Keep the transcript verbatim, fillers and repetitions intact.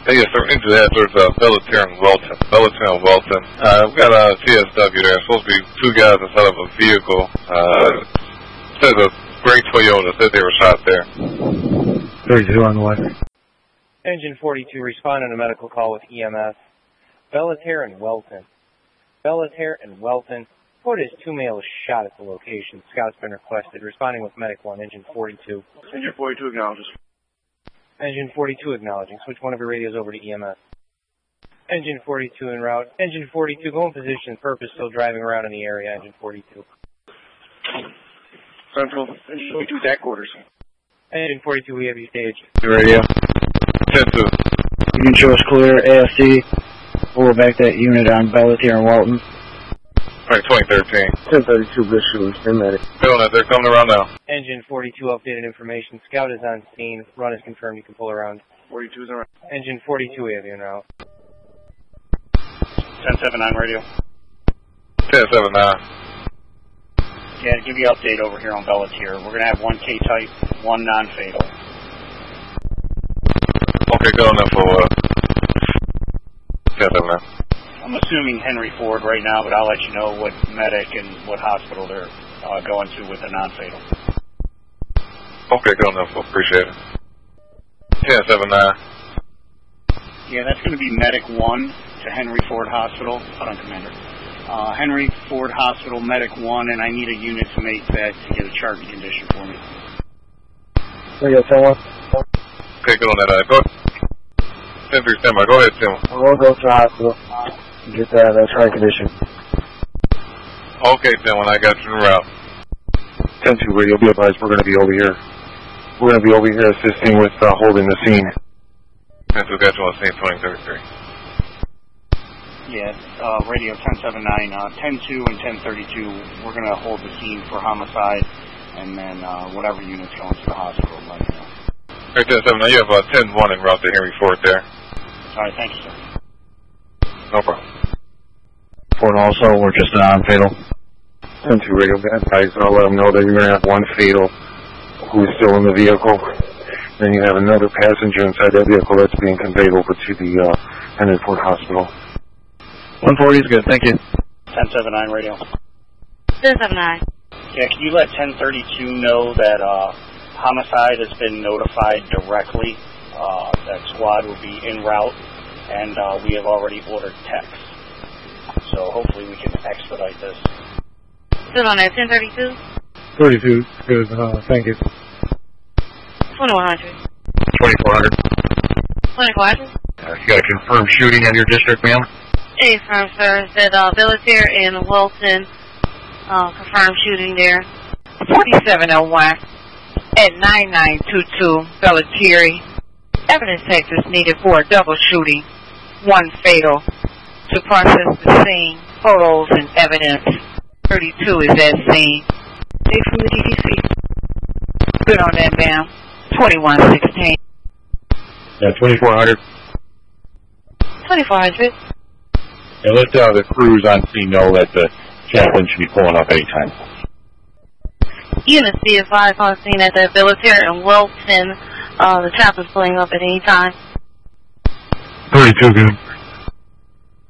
Hey, yes, sir. Into that, there's uh, Belleterre and Welton. Belleterre and Welton. Uh, we've got a T S W there. Supposed to be two guys inside of a vehicle. Uh, says a gray Toyota. Said they were shot there. thirty-two on the way. Engine forty-two responding to medical call with E M S. Belleterre and Welton. Belleterre and Welton. Report is two males shot at the location. Scout's been requested. Responding with Medic one, Engine forty-two. Engine forty-two acknowledges. Engine forty-two acknowledging. Switch one of your radios over to E M S. Engine forty-two en route. Engine forty-two, go in position. Purpose still driving around in the area. Engine forty-two. Central. Engine forty-two, back quarters. Engine forty-two, we have you staged. Radio. ten two. You can show us clear, A F C. We'll back that unit on Belleterre and Walton. Alright, twenty thirteen. ten thirty-two, good shooting. Stand medic. Feeling it. They're coming around now. Engine forty-two, updated information. Scout is on scene. Run is confirmed. You can pull around. forty-two is around. Engine forty-two, we have you now. ten seven nine radio. ten seven nine. Yeah, to give you an update over here on Belleterre. We're going to have one K-type, one non-fatal. Okay, good enough for uh, ten seven nine. I'm assuming Henry Ford right now, but I'll let you know what medic and what hospital they're uh, going to with the non-fatal. Okay, good enough. Appreciate it. ten seven nine. Yeah, that's going to be medic one to Henry Ford Hospital. Hold on, Commander. Uh, Henry Ford Hospital, medic one, and I need a unit to make that to get a charting condition for me. Radio ten one. Okay, good on that. Uh, go ten three standby. Go ahead, Tim. We'll go to the hospital. Get that uh, trying condition. Okay, Tim, when I got you en route. ten two radio, be advised, we're going to be over here. We're going to be over here assisting with uh, holding the scene. ten two got you on scene twenty thirty-three. Yeah, uh, radio ten seven nine, uh, ten two and ten thirty-two, we're going to hold the scene for homicide, and then uh, whatever unit's going to the hospital, let me know. Okay, ten seven nine, you have uh, ten one en route to Henry Ford there. All right, thank you, sir. No problem. For and also, we're just on fatal. ten two radio, be advised, I'll let them know that you're going to have one fatal who's still in the vehicle. Then you have another passenger inside that vehicle that's being conveyed over to the uh, Henry Ford Hospital. one forty is good, thank you. ten seven nine radio. ten seven nine. Yeah, can you let ten thirty-two know that uh, homicide has been notified directly? Uh, that squad will be en route, and uh, we have already ordered techs. So hopefully we can expedite this. Still on that ten thirty-two? thirty-two, good, uh, thank you. twenty-one hundred. twenty-four hundred. twenty-four hundred? Uh, you got a confirmed shooting on your district, ma'am? Hey, firm, sir. Said uh, Belleterre and Wilson uh, confirmed shooting there. forty-seven oh one at nine nine two two Belleterre. Evidence text is needed for a double shooting, one fatal. To process the scene, photos and evidence. thirty-two is at scene. Hey, from the D D C. Good on that, ma'am. twenty-one sixteen. Yeah, twenty-four hundred. twenty-four hundred. And let uh, the crews on scene know that the chaplain should be pulling up anytime. Units be advised on scene at the Belleterre and Wilson. Uh, the chaplain's pulling up at any time. thirty-two, good.